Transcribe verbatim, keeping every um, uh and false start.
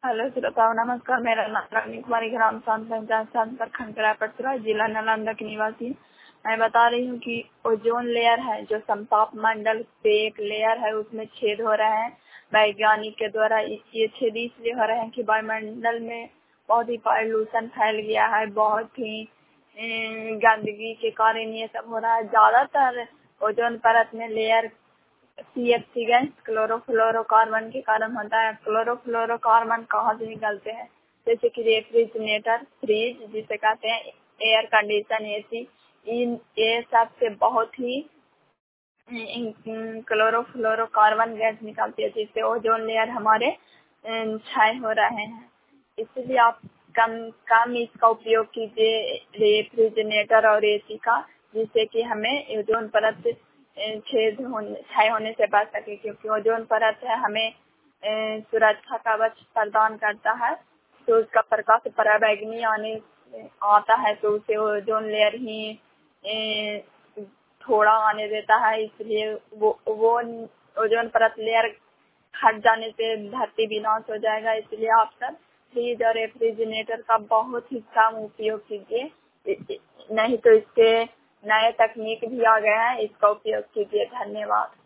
Hello श्रोताओं, नमस्कार। मेरा नाम रानी कुमारी, ग्राम शांत पंचायत शांत प्रखंड करापटरा, जिला नालंदा की निवासी। मैं बता रही हूँ कि ओजोन लेयर है जो समताप मंडल पे एक लेयर है, उसमें छेद हो रहे हैं वैज्ञानिक के द्वारा। ये छेद इसलिए हो रहे हैं कि वायुमंडल में बहुत ही पॉल्यूशन फैल गया है, बहुत ही अम, गंदगी के कारण ये सब हो रहा है। ज्यादातर ओजोन परत में layer C F C gas chlorofluorocarbon के कारण होता है। क्लोरोफ्लोरोकार्बन कहाँ से निकलते हैं? जैसे कि रेफ्रिजरेटर, फ्रिज जिसे कहते हैं, एयर कंडीशन, एसी, इन ये सब से बहुत ही क्लोरोफ्लोरोकार्बन गैस निकलती है, जिससे ओजोन लेयर हमारे अम, क्षय हो रहे हैं। इसलिए आप कम कम इसका उपयोग कीजिए, रेफ्रिजरेटर और एसी का, जिससे कि हमें ओजोन परत अ, छेद होने क्षय होने से बच सके, क्योंकि ओजोन परत है हमें अ, सुरक्षा कवच प्रदान करता है। तो उसका प्रकाश पराबैंगनी आने आता है तो उसे ओजोन लेयर ही अ, थोड़ा आने देता है। इसलिए वो वो ओजोन परत लेयर हट जाने से धरती विनाश हो जाएगा। इसलिए आप सब फ्रिज और रेफ्रिजरेटर का बहुत ही कम उपयोग कीजिए, नहीं तो इसके नए तकनीक भी आ गए हैं, इसका उपयोग कीजिए। धन्यवाद।